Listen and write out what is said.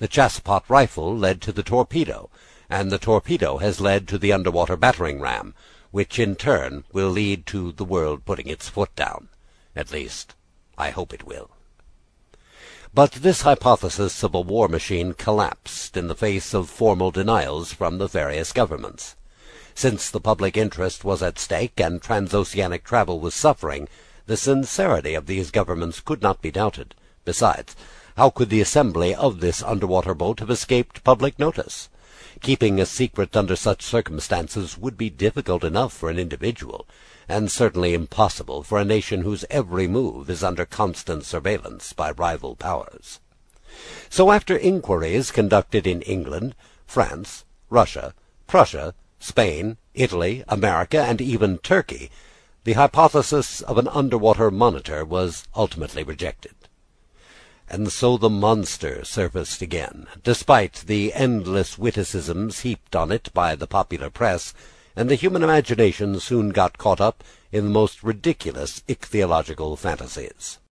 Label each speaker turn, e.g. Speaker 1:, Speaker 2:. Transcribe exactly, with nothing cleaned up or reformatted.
Speaker 1: The Chassepot rifle led to the torpedo, and the torpedo has led to the underwater battering ram, which in turn will lead to the world putting its foot down. At least, I hope it will. But this hypothesis of a war machine collapsed in the face of formal denials from the various governments. Since the public interest was at stake and transoceanic travel was suffering, the sincerity of these governments could not be doubted. Besides, how could the assembly of this underwater boat have escaped public notice? Keeping a secret under such circumstances would be difficult enough for an individual, and certainly impossible for a nation whose every move is under constant surveillance by rival powers. So after inquiries conducted in England, France, Russia, Prussia, Spain, Italy, America, and even Turkey, the hypothesis of an underwater monitor was ultimately rejected. And so the monster surfaced again, despite the endless witticisms heaped on it by the popular press, and the human imagination soon got caught up in the most ridiculous ichthyological fantasies.